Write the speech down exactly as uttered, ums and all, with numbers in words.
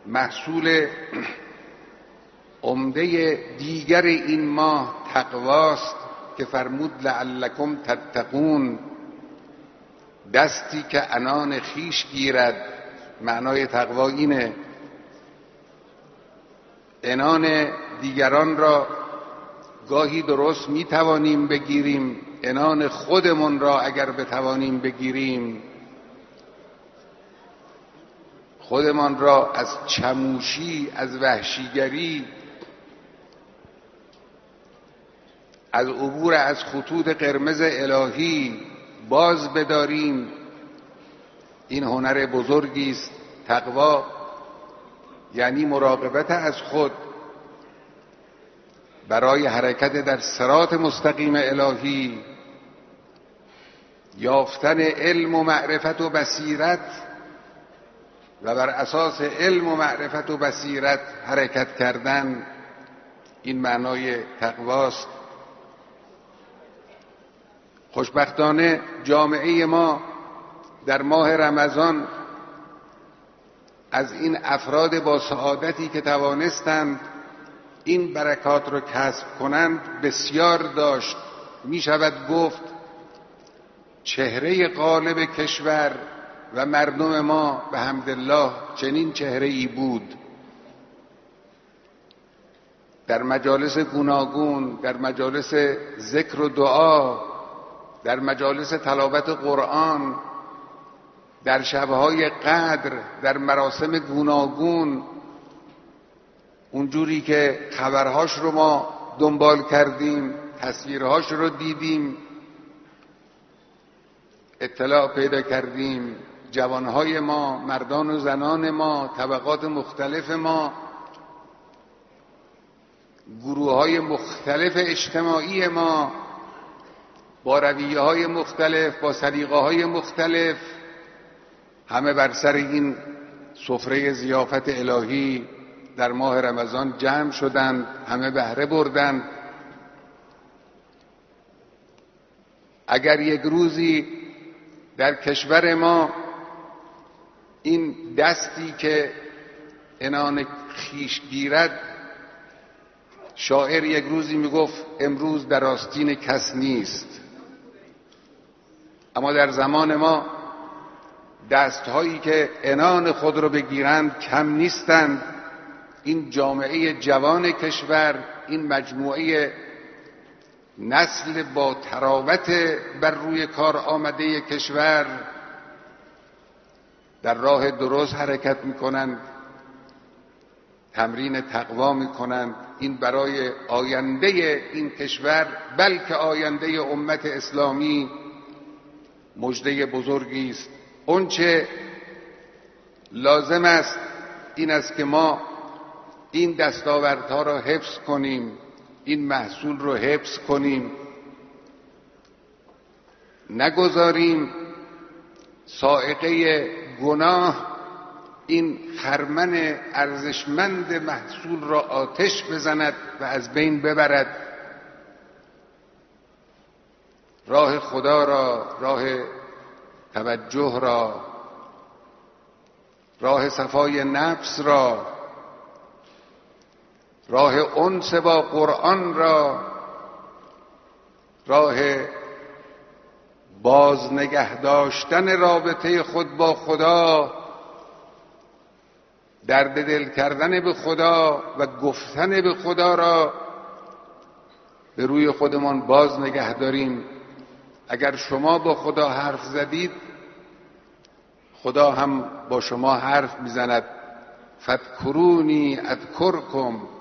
محصول عمده دیگر این ماه تقواست که فرمود لعلکم تتقون، دستی که عنان خیش گیرد. معنای تقوا اینه عنان دیگران را گاهی درست می توانیم بگیریم، عنان خودمون را اگر بتوانیم بگیریم، خودمان را از چموشی، از وحشیگری، از عبور از خطوط قرمز الهی باز بداریم. این هنر بزرگی است. تقوا یعنی مراقبت از خود برای حرکت در صراط مستقیم الهی، یافتن علم و معرفت و بصیرت و بر اساس علم و معرفت و بصیرت حرکت کردن. این معنای تقواست. خوشبختانه جامعه ما در ماه رمضان از این افراد با سعادتی که توانستند این برکات رو کسب کنند بسیار داشت. می شود گفت چهره غالب کشور و مردم ما به حمدالله چنین چهره ای بود. در مجالس گوناگون، در مجالس ذکر و دعا، در مجالس تلاوت قرآن، در شبهای قدر، در مراسم گوناگون، اونجوری که خبرهاش رو ما دنبال کردیم، تصویرهاش رو دیدیم، اطلاع پیدا کردیم، جوانهای ما، مردان و زنان ما، طبقات مختلف ما، گروههای مختلف اجتماعی ما با رویه های مختلف، با سلیقه های مختلف، همه بر سر این سفره ضیافت الهی در ماه رمضان جمع شدند، همه بهره بردند. اگر یک روزی در کشور ما این دستی که عنان خیش گیرد، شاعر یک روزی میگفت امروز در آستین کس نیست، اما در زمان ما دستهایی که عنان خود رو بگیرند کم نیستند. این جامعه جوان کشور، این مجموعه نسل با تراوت بر روی کار آمده کشور در راه درست حرکت میکنند، تمرین تقوا میکنند. این برای آینده این کشور، بلکه آینده امت اسلامی مژده بزرگی است. اونچه لازم است این است که ما این دستاوردها را حفظ کنیم، این محصول رو حفظ کنیم، نگذاریم صاعقه گناه این خرمن ارزشمند محصول را آتش بزند و از بین ببرد. راه خدا را، راه توجه را، راه صفای نفس را، راه انس با قرآن را، راه باز نگه داشتن رابطه خود با خدا، درد دل کردن به خدا و گفتن به خدا را به روی خودمان باز نگه داریم. اگر شما با خدا حرف زدید، خدا هم با شما حرف میزند. فاذکرونی اذکرکم